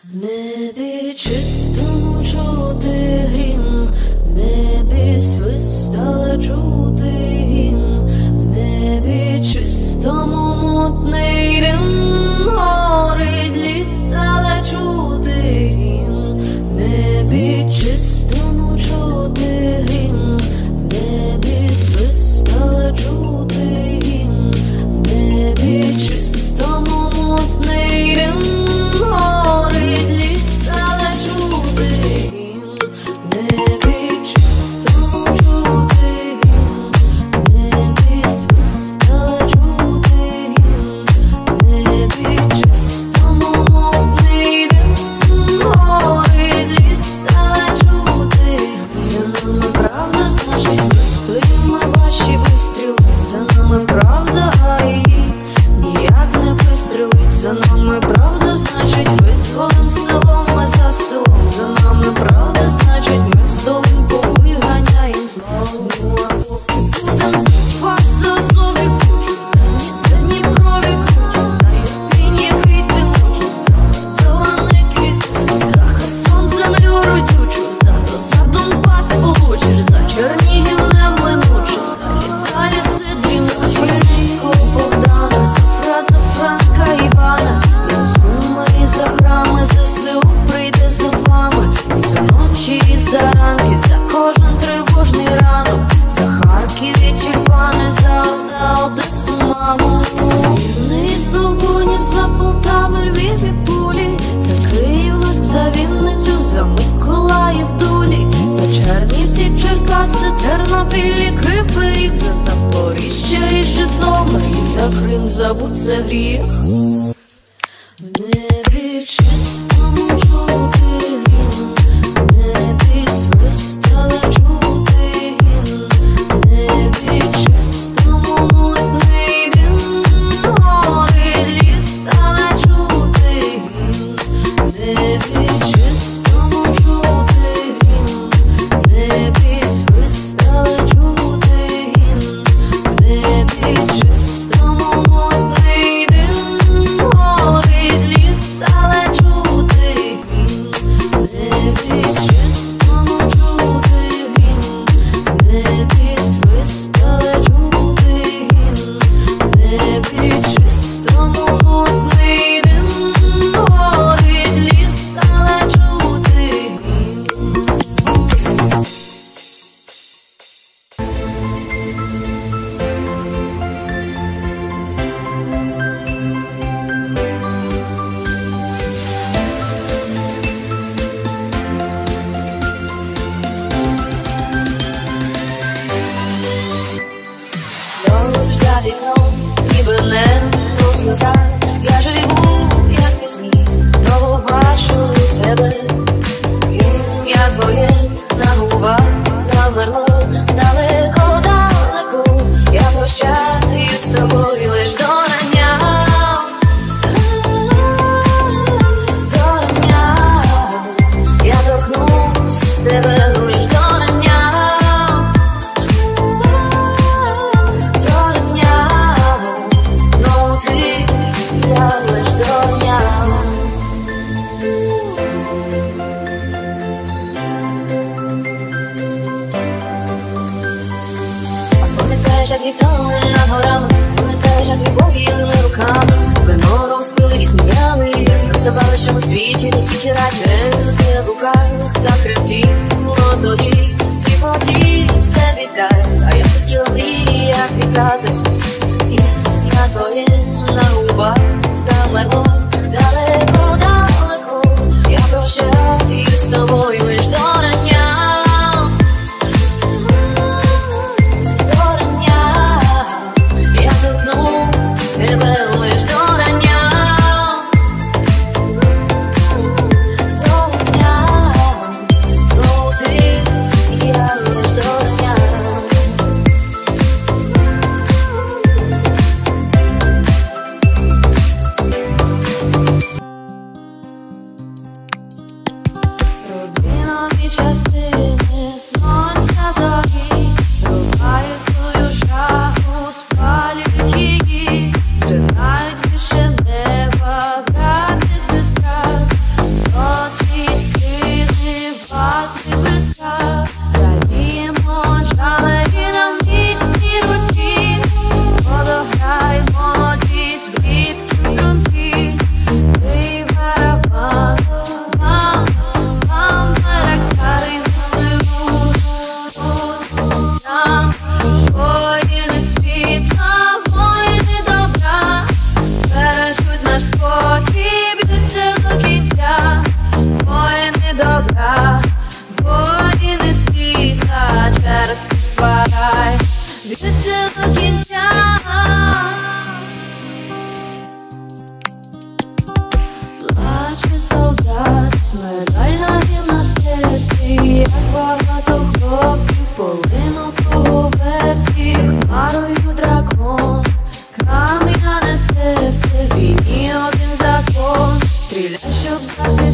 В небі чистому чути грім, в небі свист, але чути гімн, в небі чистому мутний дим, горить ліс, але чути гімн, в небі чистому чути грім, в небі свист, але чути гімн, в небі чистому мутний дим. За нами правда, значить визволим село, ми за селом. За нами правда, значить ми з долинку виганяєм зло. А поки будем пить вас за Азові пучу, за Дніпрові кручу, за Ірпінь, який ти мучив, за зелений квіт, за Херсон землю родючу, за Донбас получиш, за Чернігів неминуче, за ліси дрімучі, Хмельницького Богдана, за Франка Івана, і суми, і за храми, ЗСУ прийде за вами, і за ночі, і за ранки, за кожен тривожний ранок, за Харків і тюльпани, за Одесу, маму, Рівне з Долбунів, за Полтаву, Львів і Пулі, за Київ, Луцьк, за Вінницю, за Миколаїв, Дулі, за Чернівці, Черкаси, Тернопіль, Кривий Ріг, за Запоріжжя і Житомир, і за Крим, забудь це гріх. В небі чистому чути гімн, в небі свист, але чути гімн, в небі чистому мутний дим, горить ліс, але чути гімн, в небі чистому чути гімн, в небі свист, але чути гімн, в небі чистому мутний дим, горить ліс, але чути гімн, в небі чистому чути гімн, в небі свист, але чути гімн, в небі чистому мутний дим, горить ліс, але чути гімн. Дощ за вікном, ніби небо в сльозах, я живу, як у сні, знову бачу тебе. Я твоє на губах замерло, далеко, далеко, я прощаюсь з тобою лиш до рання. До рання, я торкнусь тебе лиш до рання. До рання, знову ти, я лиш до рання. Пам'ятаєш, як літали над горами, пам'ятаєш, як любов їли ми руками, вино розпили і сміяли, роздавали, що на світі не тільки радість. Серце в руках так тремтіло тоді, і хотів все віддай, а я хотіла мрії, як віддати. Я твоє на губах замерло, далеко, далеко, я прощаюсь з тобою лиш до рання. Тебе лиш до рання, до рання, знову ти, я лиш до рання. Медаль на рівна серці, як багато хлопців полинув круговерті. За хмарою дракон, кам'яне серце, в війні один закон. Стріляй, щоб забити.